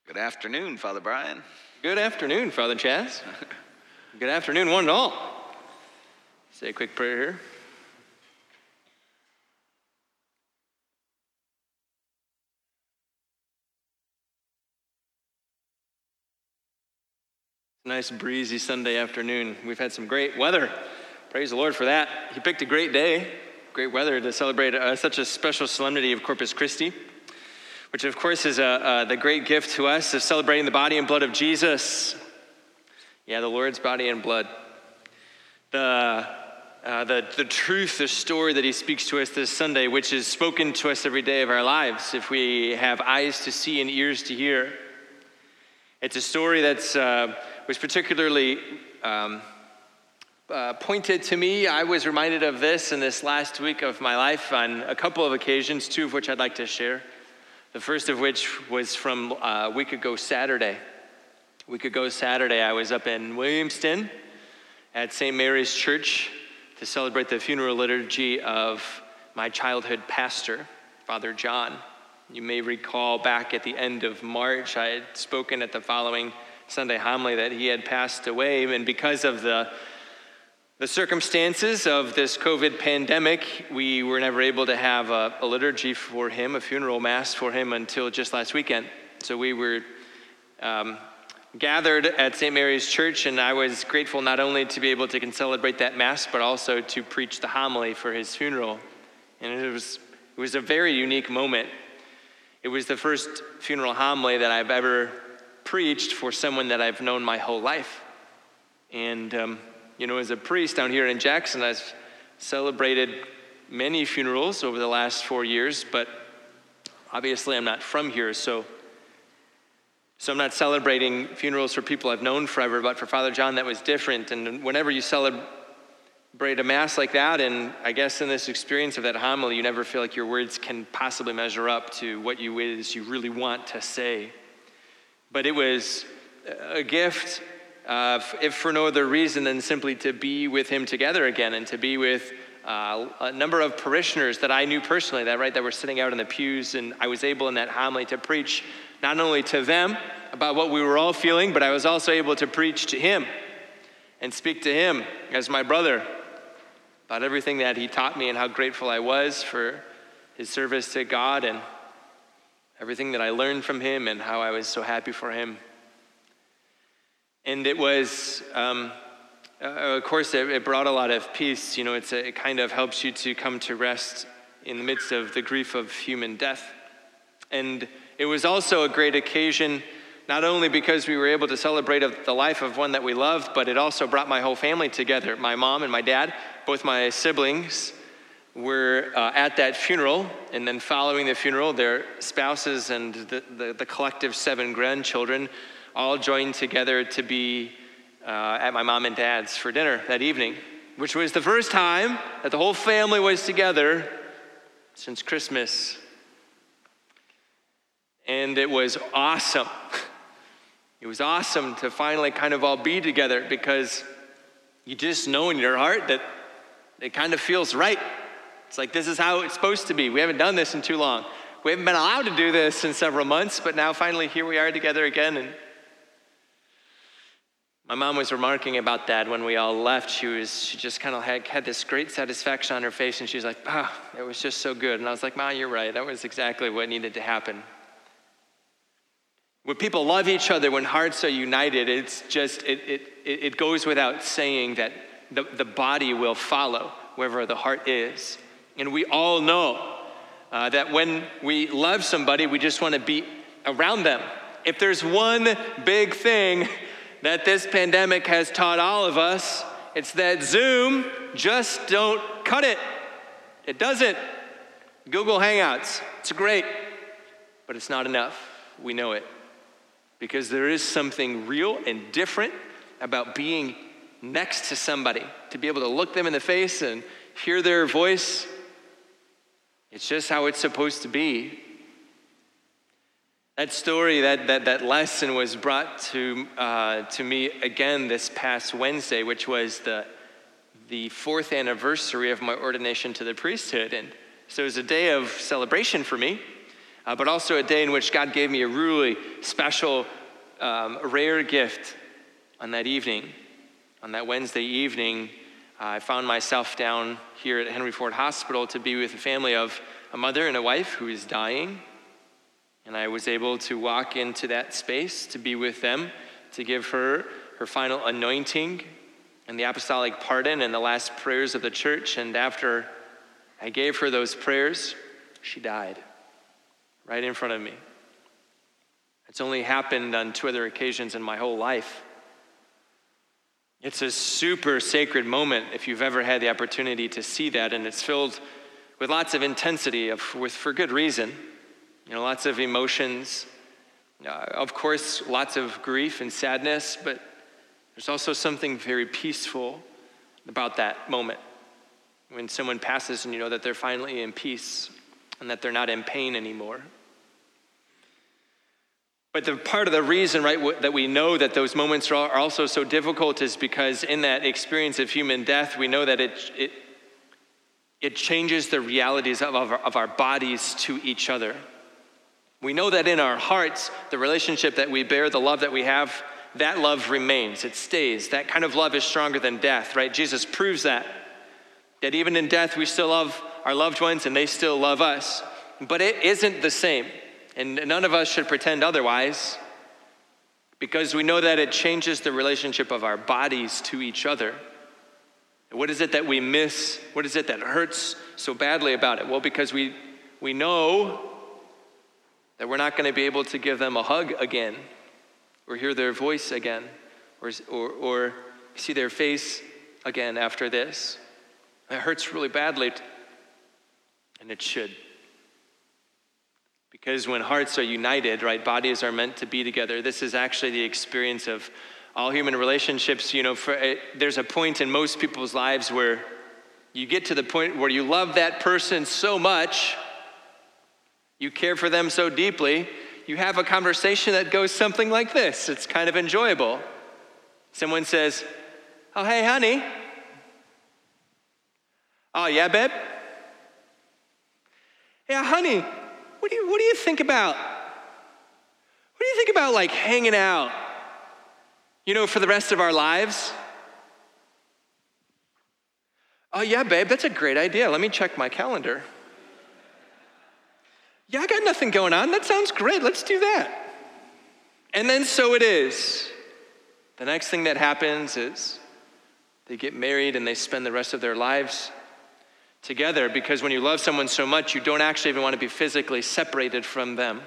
Good afternoon, Father Brian. Good afternoon, Father Chaz. Good afternoon, one and all. Say a quick prayer here. Nice breezy Sunday afternoon. We've had some great weather. Praise the Lord for that. He picked a great day, great weather to celebrate such a special solemnity of Corpus Christi, which of course is the great gift to us of celebrating the body and blood of Jesus. Yeah, the Lord's body and blood. The truth, the story that he speaks to us this Sunday, which is spoken to us every day of our lives, if we have eyes to see and ears to hear. It's a story that's was particularly pointed to me. I was reminded of this in this last week of my life on a couple of occasions, two of which I'd like to share. The first of which was from a week ago Saturday. A week ago Saturday, I was up in Williamston at St. Mary's Church to celebrate the funeral liturgy of my childhood pastor, Father John. You may recall back at the end of March, I had spoken at the following Sunday homily that he had passed away, and because of the circumstances of this COVID pandemic, we were never able to have a liturgy for him, a funeral mass for him, until just last weekend. So we were gathered at St. Mary's Church, and I was grateful not only to be able to celebrate that mass, but also to preach the homily for his funeral. And it was a very unique moment. It was the first funeral homily that I've ever preached for someone that I've known my whole life. And as a priest down here in Jackson, I've celebrated many funerals over the last 4 years, but obviously I'm not from here, so I'm not celebrating funerals for people I've known forever, but for Father John, that was different. And whenever you celebrate a mass like that, and I guess in this experience of that homily, you never feel like your words can possibly measure up to what you really want to say. But it was a gift, if for no other reason than simply to be with him together again, and to be with a number of parishioners that I knew personally, that were sitting out in the pews, and I was able in that homily to preach not only to them about what we were all feeling, but I was also able to preach to him and speak to him as my brother about everything that he taught me and how grateful I was for his service to God and everything that I learned from him and how I was so happy for him. And it was, of course, it brought a lot of peace. It kind of helps you to come to rest in the midst of the grief of human death. And it was also a great occasion, not only because we were able to celebrate the life of one that we loved, but it also brought my whole family together. My mom and my dad, both my siblings, were at that funeral, and then following the funeral, their spouses and the collective 7 grandchildren all joined together to be at my mom and dad's for dinner that evening, which was the first time that the whole family was together since Christmas. And it was awesome. It was awesome to finally kind of all be together, because you just know in your heart that it kind of feels right. It's like, this is how it's supposed to be. We haven't done this in too long. We haven't been allowed to do this in several months, but now finally here we are together again. And my mom was remarking about that when we all left. She just kind of had this great satisfaction on her face, and she was like, it was just so good. And I was like, Ma, you're right. That was exactly what needed to happen. When people love each other, when hearts are united, it's just, it goes without saying that the body will follow wherever the heart is. And we all know that when we love somebody, we just want to be around them. If there's one big thing that this pandemic has taught all of us, it's that Zoom just don't cut it. It doesn't. Google Hangouts, it's great, but it's not enough. We know it. Because there is something real and different about being next to somebody, to be able to look them in the face and hear their voice. It's just how it's supposed to be. That story, that lesson was brought to me again this past Wednesday, which was the 4th anniversary of my ordination to the priesthood. And so it was a day of celebration for me. but also a day in which God gave me a really special, rare gift on that evening. On that Wednesday evening, I found myself down here at Henry Ford Hospital to be with a family of a mother and a wife who is dying. And I was able to walk into that space to be with them, to give her final anointing and the apostolic pardon and the last prayers of the church. And after I gave her those prayers, she died right in front of me. It's only happened on 2 other occasions in my whole life. It's a super sacred moment if you've ever had the opportunity to see that, and it's filled with lots of intensity for good reason. Lots of emotions, of course, lots of grief and sadness, but there's also something very peaceful about that moment when someone passes and you know that they're finally in peace and that they're not in pain anymore. But the part of the reason, right, that we know that those moments are also so difficult is because in that experience of human death, we know that it changes the realities of our bodies to each other. We know that in our hearts, the relationship that we bear, the love that we have, that love remains, it stays. That kind of love is stronger than death, right? Jesus proves that even in death, we still love our loved ones and they still love us. But it isn't the same. And none of us should pretend otherwise, because we know that it changes the relationship of our bodies to each other. What is it that we miss? What is it that hurts so badly about it? Well, because we know that we're not going to be able to give them a hug again, or hear their voice again, or see their face again after this. It hurts really badly, and it should. Because when hearts are united, right, bodies are meant to be together. This is actually the experience of all human relationships. There's a point in most people's lives where you get to the point where you love that person so much, you care for them so deeply, you have a conversation that goes something like this. It's kind of enjoyable. Someone says, "Oh, hey, honey." "Oh, yeah, babe?" "Yeah, honey. What do you think about? What do you think about like hanging out, for the rest of our lives?" "Oh yeah, babe, that's a great idea. Let me check my calendar." "Yeah, I got nothing going on. That sounds great. Let's do that." And then so it is. The next thing that happens is they get married and they spend the rest of their lives together, because when you love someone so much, you don't actually even want to be physically separated from them.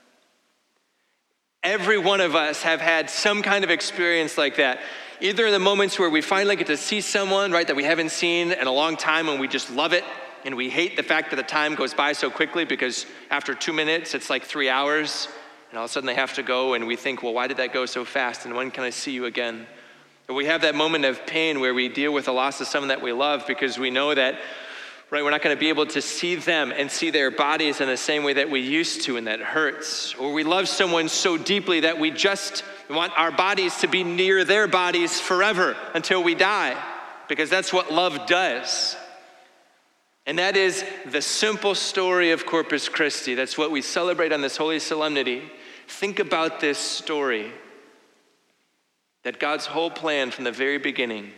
Every one of us have had some kind of experience like that. Either in the moments where we finally get to see someone, right, that we haven't seen in a long time and we just love it, and we hate the fact that the time goes by so quickly because after 2 minutes, it's like 3 hours, and all of a sudden they have to go, and we think, well, why did that go so fast, and when can I see you again? Or we have that moment of pain where we deal with the loss of someone that we love because we know that, right, we're not going to be able to see them and see their bodies in the same way that we used to, and that hurts. Or we love someone so deeply that we just want our bodies to be near their bodies forever until we die, because that's what love does. And that is the simple story of Corpus Christi. That's what we celebrate on this holy solemnity. Think about this story, that God's whole plan from the very beginning,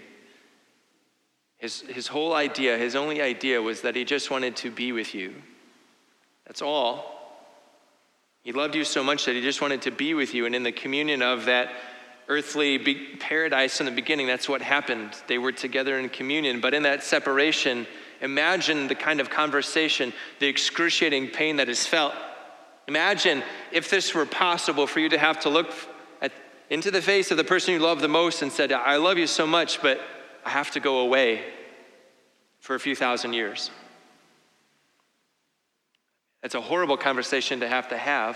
His whole idea, his only idea was that he just wanted to be with you. That's all. He loved you so much that he just wanted to be with you. And in the communion of that earthly paradise in the beginning, that's what happened. They were together in communion. But in that separation, imagine the kind of conversation, the excruciating pain that is felt. Imagine if this were possible for you to have to look into the face of the person you love the most and said, "I love you so much, but I have to go away for a few thousand years." That's a horrible conversation to have.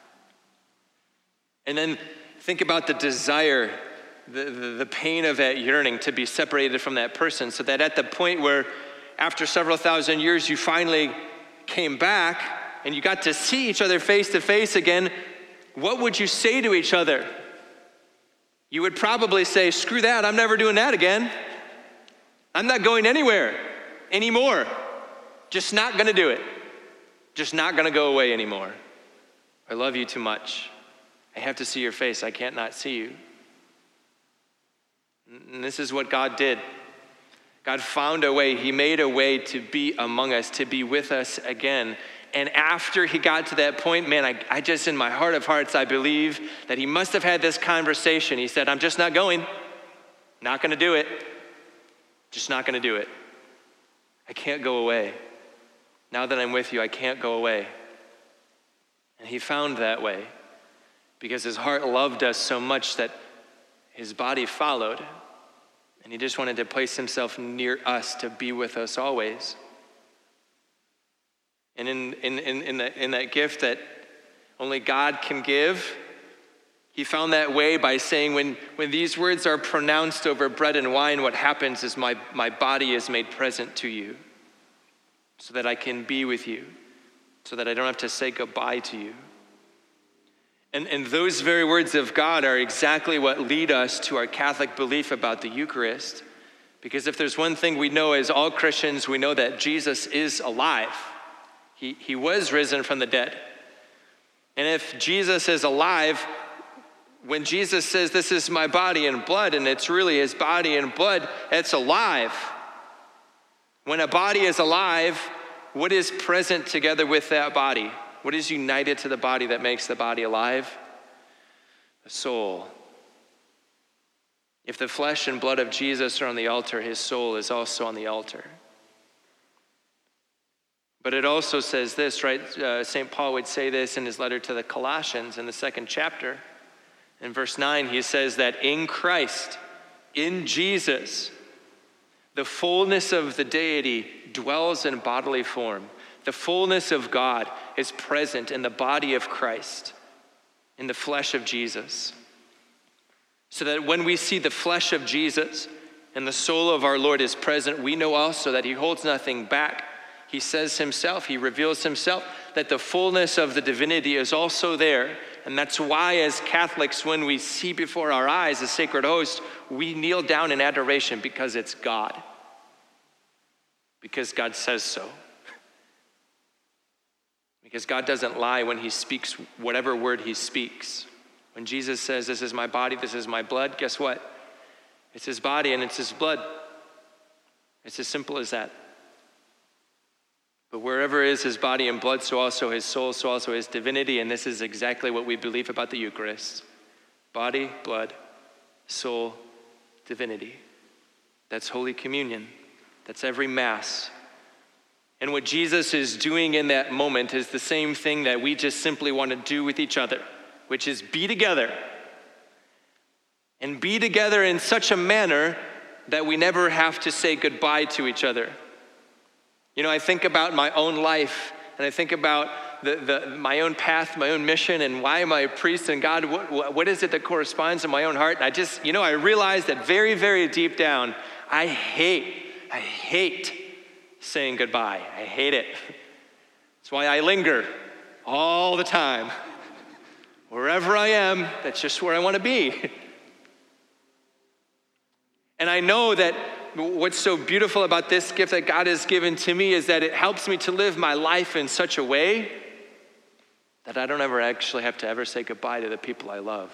And then think about the desire, the pain of that yearning to be separated from that person, so that at the point where after several thousand years you finally came back and you got to see each other face to face again, what would you say to each other? You would probably say, "Screw that, I'm never doing that again. I'm not going anywhere anymore. Just not gonna do it. Just not gonna go away anymore." I love you too much. I have to see your face. I can't not see you. And this is what God did. God found a way. He made a way to be among us, to be with us again. And after he got to that point, man, I just, in my heart of hearts, I believe that he must have had this conversation. He said, I'm just not going. Not going to do it. Just not going to do it. I can't go away. Now that I'm with you, I can't go away. And he found that way because his heart loved us so much that his body followed. And he just wanted to place himself near us to be with us always. And in that gift that only God can give, he found that way by saying, when these words are pronounced over bread and wine, what happens is my body is made present to you so that I can be with you, so that I don't have to say goodbye to you. And those very words of God are exactly what lead us to our Catholic belief about the Eucharist. Because if there's one thing we know as all Christians, we know that Jesus is alive. He was risen from the dead. And if Jesus is alive, when Jesus says, this is my body and blood, and it's really his body and blood, it's alive. When a body is alive, what is present together with that body? What is united to the body that makes the body alive? The soul. If the flesh and blood of Jesus are on the altar, his soul is also on the altar. But it also says this, right? St. Paul would say this in his letter to the Colossians in the 2nd chapter. In verse 9, he says that in Christ, in Jesus, the fullness of the deity dwells in bodily form. The fullness of God is present in the body of Christ, in the flesh of Jesus. So that when we see the flesh of Jesus and the soul of our Lord is present, we know also that he holds nothing back. He says himself, he reveals himself, that the fullness of the divinity is also there. And that's why as Catholics, when we see before our eyes the sacred host, we kneel down in adoration because it's God. Because God says so. Because God doesn't lie when he speaks whatever word he speaks. When Jesus says, this is my body, this is my blood, guess what? It's his body and it's his blood. It's as simple as that. But wherever is his body and blood, so also his soul, so also his divinity, and this is exactly what we believe about the Eucharist. Body, blood, soul, divinity. That's Holy Communion. That's every Mass. And what Jesus is doing in that moment is the same thing that we just simply want to do with each other, which is be together. And be together in such a manner that we never have to say goodbye to each other. You know, I think about my own life, and I think about my own path, my own mission, and why am I a priest, and God, what is it that corresponds to my own heart? And I realize that very, very deep down, I hate saying goodbye. I hate it. That's why I linger all the time. Wherever I am, that's just where I want to be. And I know that what's so beautiful about this gift that God has given to me is that it helps me to live my life in such a way that I don't ever actually have to ever say goodbye to the people I love.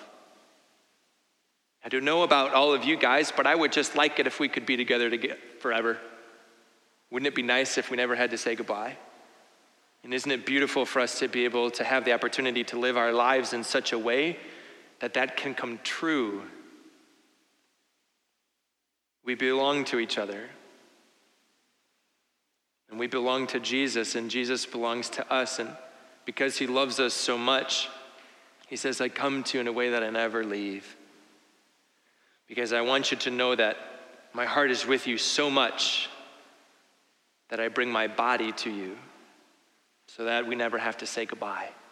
I don't know about all of you guys, but I would just like it if we could be together forever. Wouldn't it be nice if we never had to say goodbye? And isn't it beautiful for us to be able to have the opportunity to live our lives in such a way that that can come true? We belong to each other. And we belong to Jesus, and Jesus belongs to us. And because he loves us so much, he says, I come to you in a way that I never leave. Because I want you to know that my heart is with you so much that I bring my body to you so that we never have to say goodbye.